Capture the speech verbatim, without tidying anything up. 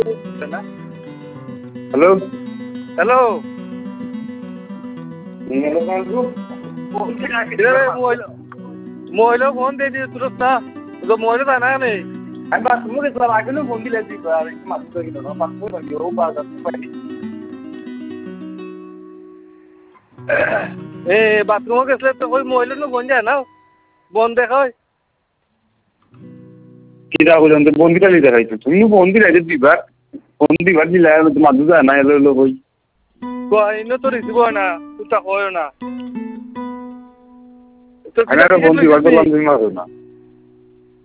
hello hello মহিলা phone দিয়ে দিয়ে তুলস না মহিলা জানা নেই আমি বাথরুমে গেছিলাম আগেও ফোন দিলে দিবা আর একটু মাছ ধরে গেল বাথরুমে থাকি ও বাজার পাইনি এ বাথরুমে গেছিলে তো ওই মহিলা ফোন যায় না বন্ধ দেখা হয় কিরা বলছেন তো বন্দিটা দিতে খাইছো তুমি বন্দি রাইতে দিবা বন্দি ভাত দিলে মাদু যায় না এলো এলো কই কইনো তো রিসিভ হয় না তুই তা কইও না আমি আর বন্দি ভাত বললাম তুমি মারো না